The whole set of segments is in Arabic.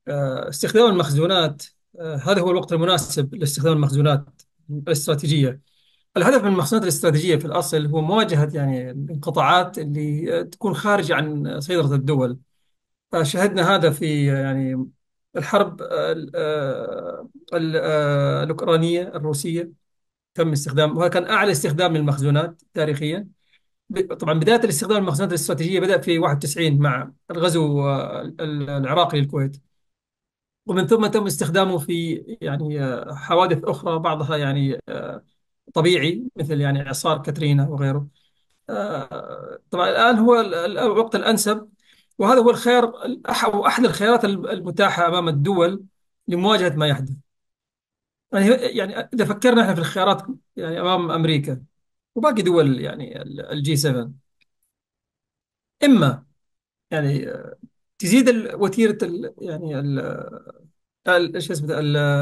استخدام المخزونات. هذا هو الوقت المناسب لاستخدام المخزونات الاستراتيجية. الهدف من المخزونات الاستراتيجية في الأصل هو مواجهة يعني الانقطاعات اللي تكون خارجة عن سيطرة الدول. شهدنا هذا في يعني الحرب الأوكرانية الروسية. تم استخدام، وهذا كان أعلى استخدام للمخزونات تاريخيا. طبعا بداية الاستخدام المخزونات الاستراتيجية بدأ في 91 مع الغزو العراقي للكويت، ومن ثم تم استخدامه في يعني حوادث أخرى، بعضها يعني طبيعي مثل يعني إعصار كاترينا وغيره. طبعا الآن هو الوقت الأنسب، وهذا هو الخيار أو أحد الخيارات المتاحة أمام الدول لمواجهة ما يحدث. يعني إذا فكرنا احنا في الخيارات يعني أمام أمريكا وباقي دول يعني الجي 7، إما يعني تزيد وتيرة يعني شو اسمه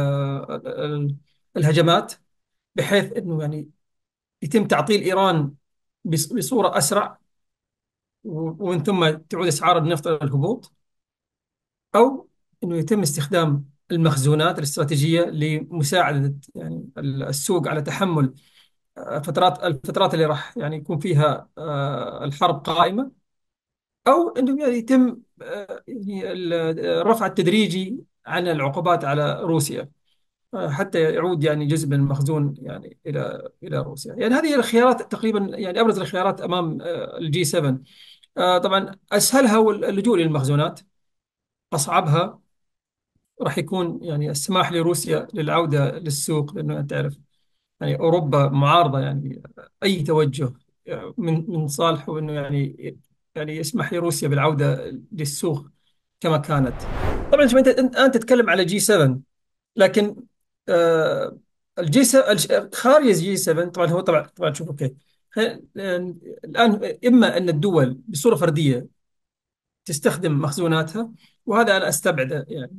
الهجمات، بحيث انه يعني يتم تعطيل ايران بصوره اسرع، ومن ثم تعود اسعار النفط الى الهبوط. او انه يتم استخدام المخزونات الاستراتيجيه لمساعده يعني السوق على تحمل الفترات اللي راح يعني يكون فيها الحرب قائمه. او انه يعني يتم يعني الرفع التدريجي عن العقوبات على روسيا، حتى يعود يعني جزء من المخزون يعني الى روسيا. يعني هذه الخيارات تقريبا، يعني ابرز الخيارات امام الجي 7. طبعا اسهلها هو اللجوء للمخزونات. اصعبها راح يكون يعني السماح لروسيا للعوده للسوق، لانه انت تعرف يعني اوروبا معارضه يعني اي توجه من صالحه انه يعني يسمح لروسيا بالعوده للسوق كما كانت. طبعا شوف، انت الان تتكلم على جي 7، لكن آه، الجي 7 خارج الجي 7 طبعا هو طبعا شوف اوكي. الان اما ان الدول بصوره فرديه تستخدم مخزوناتها، وهذا انا استبعده يعني.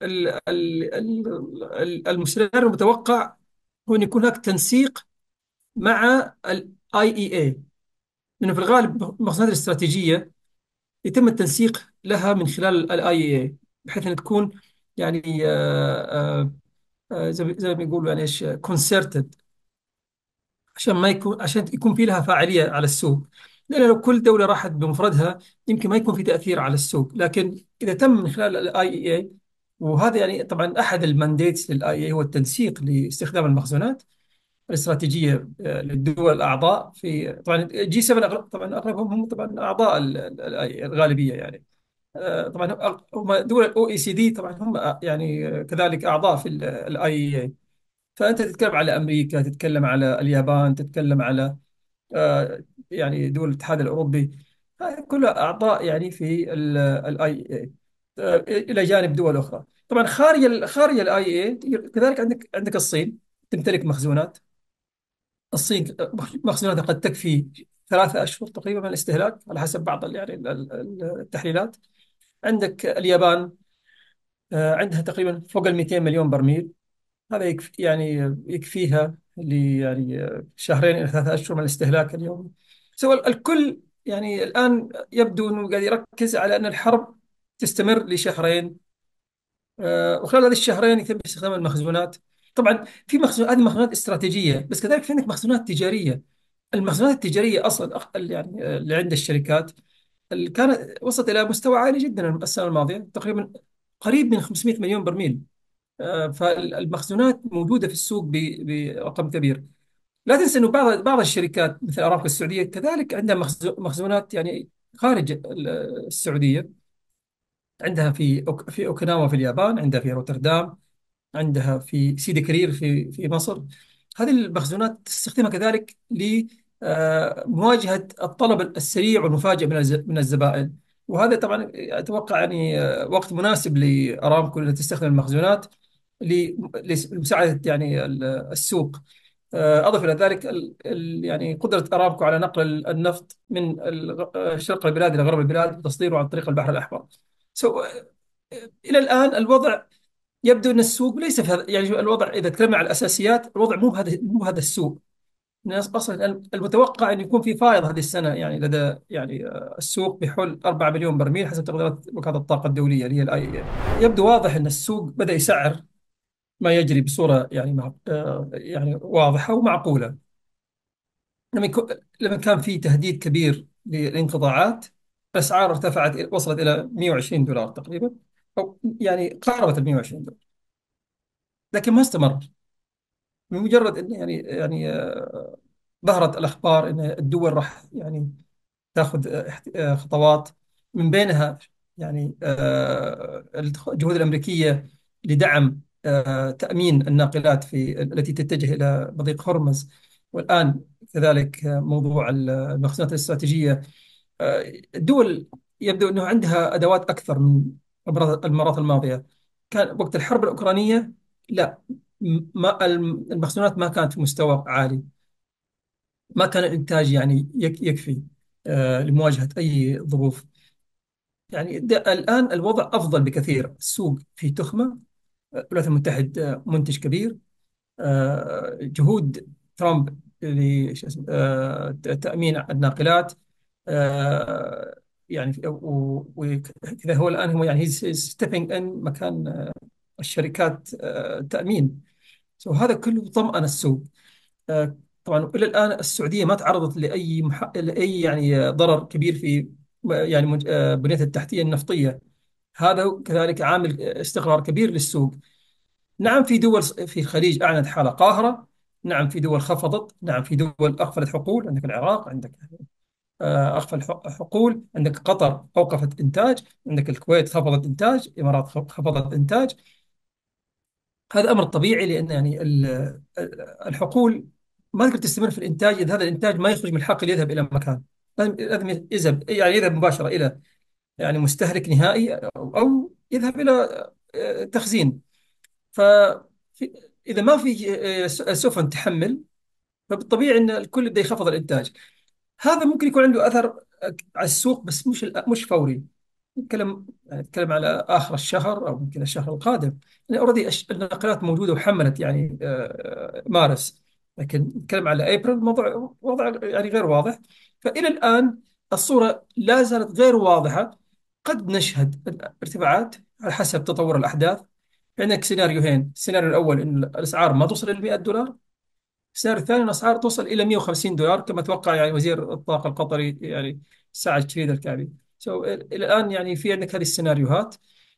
المسار المتوقع هو ان يكون هناك تنسيق مع الاي اي اي، لانه في الغالب المخزونات الاستراتيجيه يتم التنسيق لها من خلال الاي اي اي، بحيث ان تكون يعني زي ما يقولوا يعني ايش كونسرتد، عشان ما يكون عشان يكون في لها فاعليه على السوق. لان لو كل دوله راحت بمفردها يمكن ما يكون في تاثير على السوق، لكن اذا تم من خلال الاي اي اي، وهذا يعني طبعا احد المانديتس للاي اي هو التنسيق لاستخدام المخزونات الاستراتيجيه للدول الاعضاء في طبعا جي 7. طبعا اغلبهم هم طبعا اعضاء الغالبيه يعني. طبعا هم دول الاو اي سي دي طبعا هم يعني كذلك اعضاء في الاي اي. فأنت تتكلم على أمريكا، تتكلم على اليابان، تتكلم على يعني دول الاتحاد الأوروبي. هذه كلها أعضاء يعني في الاي اي، إلى جانب دول أخرى. طبعا خارج الاي اي كذلك عندك الصين تمتلك مخزونات. الصين مخزوناتها قد تكفي 3 أشهر تقريبا من الاستهلاك على حسب بعض يعني التحليلات. عندك اليابان عندها تقريبا فوق ال 200 مليون برميل. هذا يكفي يعني يكفيها يعني شهرين إلى 3 أشهر من الاستهلاك اليومي. سواء الكل يعني الآن يبدو أنه قاعد يركز على أن الحرب تستمر لشهرين، وخلال هذه الشهرين يتم استخدام المخزونات. طبعا في هذه مخزونات استراتيجية، بس كذلك في عندك مخزونات تجارية. المخزونات التجارية أصلا يعني اللي عند الشركات اللي كانت وصلت إلى مستوى عالي جدا السنة الماضية، تقريبا قريب من 500 مليون برميل. فالمخزونات موجودة في السوق برقم كبير. لا تنسى أنه بعض الشركات مثل أرامكو السعودية كذلك عندها مخزونات يعني خارج السعودية. عندها في أوكيناوا في اليابان، عندها في روتردام، عندها في سيدي كرير في مصر. هذه المخزونات تستخدمها كذلك لمواجهة الطلب السريع والمفاجئ من الزبائن. وهذا طبعا أتوقع يعني وقت مناسب لأرامكو أنها تستخدم المخزونات لمساعدة يعني السوق. أضف إلى ذلك يعني قدرة أرامكو على نقل النفط من شرق البلاد إلى غرب البلاد وتصديره عن طريق البحر الأحمر. سو إلى الآن الوضع يبدو أن السوق ليس في هذا، يعني الوضع إذا تكلمنا على الأساسيات الوضع مو بهذا السوق. الناس اصلا المتوقع ان يكون في فائض هذه السنه، يعني لدى يعني السوق بحول 4 مليون برميل حسب تقديرات وكاله الطاقه الدوليه اللي هي الاي اي. يبدو واضح ان السوق بدا يسعر ما يجري بصوره يعني يعني واضحه ومعقوله. لما كان في تهديد كبير للانقطاعات، الاسعار ارتفعت وصلت الى 120 دولار تقريبا، او يعني قاربت ال 120 دولار، لكن ما استمر. بمجرد ان ظهرت الاخبار ان الدول راح يعني تاخذ خطوات، من بينها يعني الجهود الامريكيه لدعم تامين الناقلات التي تتجه الى مضيق هرمز، والان كذلك موضوع المخزونات الاستراتيجيه. الدول يبدو انه عندها ادوات اكثر من المرات الماضيه. كان وقت الحرب الاوكرانيه لا، ما المخزونات ما كانت في مستوى عالي، ما كان الإنتاج يعني يكفي لمواجهة أي ظروف. يعني الآن الوضع أفضل بكثير، السوق فيه تخمة. الولايات المتحدة منتج كبير. جهود ترامب لتأمين الناقلات يعني وكذا، هو الآن هو يعني ستيبينج إن مكان الشركات التأمين. وهذا كله طمأن السوق. طبعا إلى الآن السعودية ما تعرضت لأي يعني ضرر كبير في يعني بنيتها التحتية النفطية. هذا كذلك عامل استقرار كبير للسوق. نعم في دول في الخليج أعلنت حالة قاهرة، نعم في دول خفضت، نعم في دول أغفلت حقول، عندك العراق، عندك أغفل حقول، عندك قطر أوقفت إنتاج، عندك الكويت خفضت إنتاج، الإمارات خفضت إنتاج. هذا امر طبيعي، لان يعني الحقول ما تقدر تستمر في الانتاج اذا هذا الانتاج ما يخرج من الحقل يذهب الى مكان. لازم يذهب، يعني يذهب مباشره الى يعني مستهلك نهائي، او يذهب الى تخزين. ف اذا ما في سفن تحمل، فبالطبيعي ان الكل بده يخفض الانتاج. هذا ممكن يكون عنده اثر على السوق، بس مش فوري. نتكلم على اخر الشهر او يمكن الشهر القادم. يعني اوريدي النقلات موجوده وحملت يعني مارس، لكن نتكلم على ابريل الموضوع وضع يعني غير واضح. فالى الان الصوره لا زالت غير واضحه. قد نشهد ارتفاعات على حسب تطور الاحداث. عندك سيناريوهين: السيناريو الاول ان الاسعار ما توصل ل 100 دولار، السعر الثاني الأسعار توصل إلى 150 دولار كما توقع يعني وزير الطاقة القطري يعني سعد شريد الكعبي. إلى الآن يعني في عندك هذه السيناريوهات.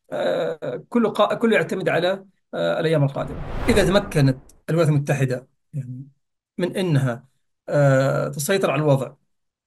كله يعتمد على الأيام القادمة. إذا تمكنت الولايات المتحدة يعني من أنها تسيطر على الوضع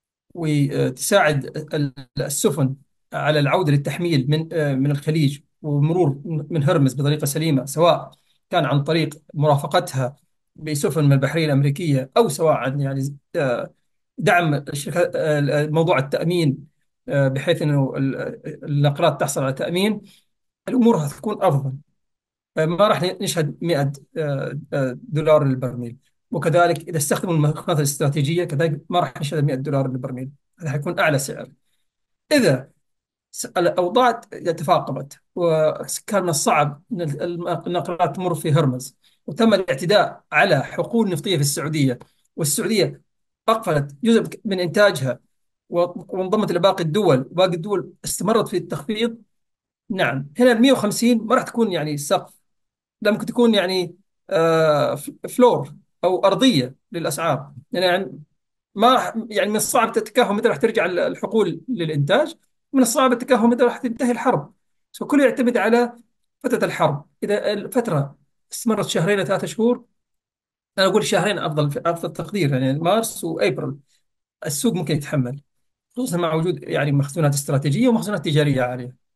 وتساعد السفن على العودة للتحميل من الخليج ومرور من هرمز بطريقة سليمة، سواء كان عن طريق مرافقتها بسفن من البحرية الأمريكية، أو سواء عن يعني دعم الشركات موضوع التأمين بحيث أنه النقلات تحصل على تأمين. الأمور هتكون أفضل. ما راح نشهد 100 دولار للبرميل. وكذلك إذا استخدموا المخاطر الاستراتيجية كذلك ما راح نشهد 100 دولار للبرميل. هذا حيكون أعلى سعر. إذا الأوضاع تفاقمت وكان من الصعب أن النقلات تمر في هرمز، وتم الاعتداء على حقول نفطية في السعودية، والسعودية أقفلت جزء من إنتاجها وانضمت إلى باقي الدول، وباقي الدول استمرت في التخفيض. نعم هنا ال 150 ما راح تكون يعني سقف، لا ممكن تكون يعني فلور او ارضيه للاسعار. يعني ما يعني من الصعب التكهن متى راح ترجع الحقول للانتاج، من الصعب التكهن متى راح تنتهي الحرب. كله يعتمد على فتره الحرب. اذا الفتره استمرت شهرين ثلاثة شهور، انا اقول شهرين افضل تقدير، يعني مارس وابريل السوق ممكن يتحمل، خصوصا مع وجود يعني مخزونات استراتيجيه ومخزونات تجاريه عاليه.